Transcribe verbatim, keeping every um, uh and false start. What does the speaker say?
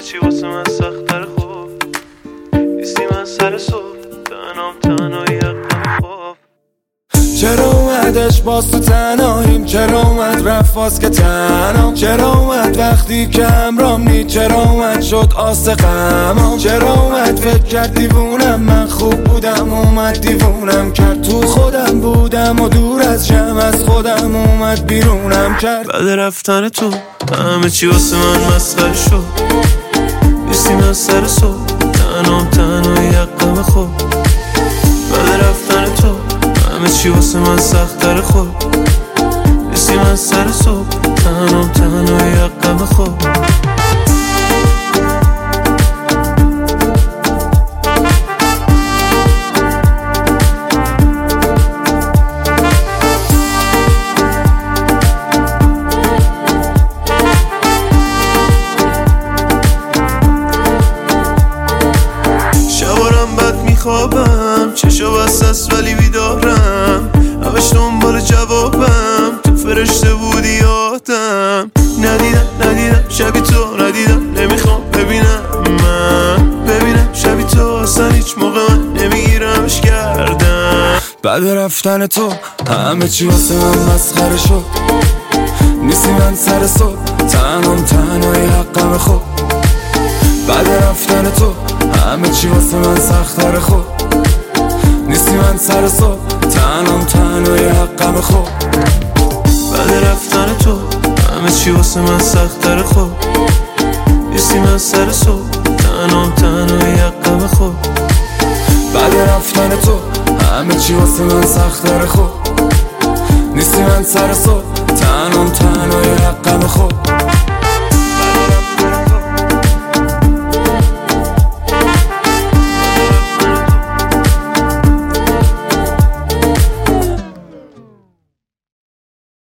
چی واسه من سخت‌تر خوب نیستی من سر صبح تنام تنهایی حقم خوب. چرا اومدش باز تو تنهاییم، چرا اومد رفت باز که تنهام، چرا اومد وقتی که همرام نی، چرا اومد شد آس غمام، چرا اومد فکر کرد دیوونم من خوب بودم اومد دیوونم کرد، تو خودم بودم و دور از جمع از خودم اومد بیرونم کرد. بعد رفتن تو همه چی واسه من مسخره شد نیستی من سر صبح تنهام تنهایی حقم خوب. بعد رفتن تو همه چی واسه من سخت‌تر خوب نیستی من سر صبح تنهام تنهایی حقم خوب. شبارم بد میخوابم چشا بستست ولی بیدارم همش دنبال جوابم تو فرشته بودی یادم ندیدم ندیدم شبی تو ندیدم نمیخوام ببینم من ببینم شبی تو اصلا هیچ موقع من نمیگیرمش کردم. بعد رفتن تو همه چی واسه من مسخره شد نیستی من سر صبح تنهام تنهایی حقم خوب. بعد رفتن تو همه چی واسه من سخت‌تر خوب نیستی من سر صبح تنهام تنهایی حقم خوب. بعد رفتن تو همه چی واسه من سخت‌تر خوب نیستی من سر صبح تنهام تنهایی حقم خوب. بعد رفتن تو همه چی واسه من سخت‌تر خوب نیستی من سر صبح تنهام تنهایی حقم خوب.